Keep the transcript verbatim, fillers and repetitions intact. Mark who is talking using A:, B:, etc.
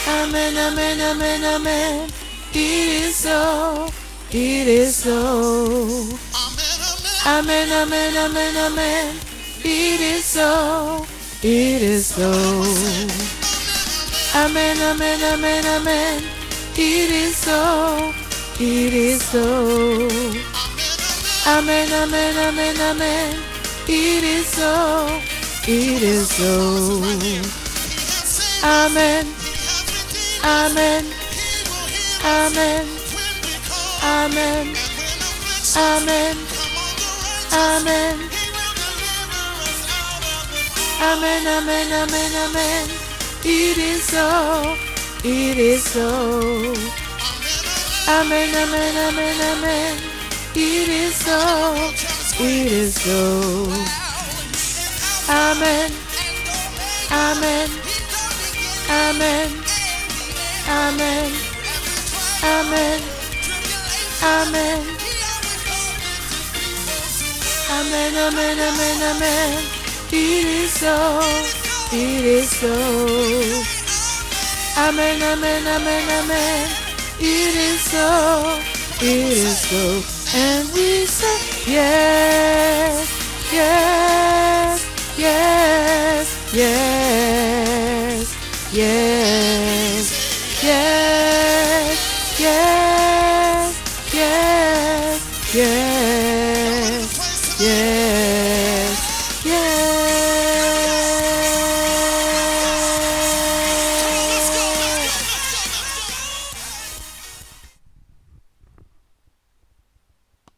A: Amen, amen, amen, amen. It is so. It is so. Amen, amen, amen, amen. It is so. It is so. Amen, amen, amen, amen. It is so. It is so. Amen, amen, amen, amen. It is so. It is so. Amen. Amen. Amen. Amen. Amen. Amen. Amen, amen, amen, amen. It is so. It is so. Amen, amen, amen, amen. It is so. It is so. Amen. Amen. Amen. Amen. Amen. Amen. Amen, amen, amen, amen. It is so. It is so. Amen, amen, amen, amen. It is so. It is so. And we say yes, yes, yes, yes, yes.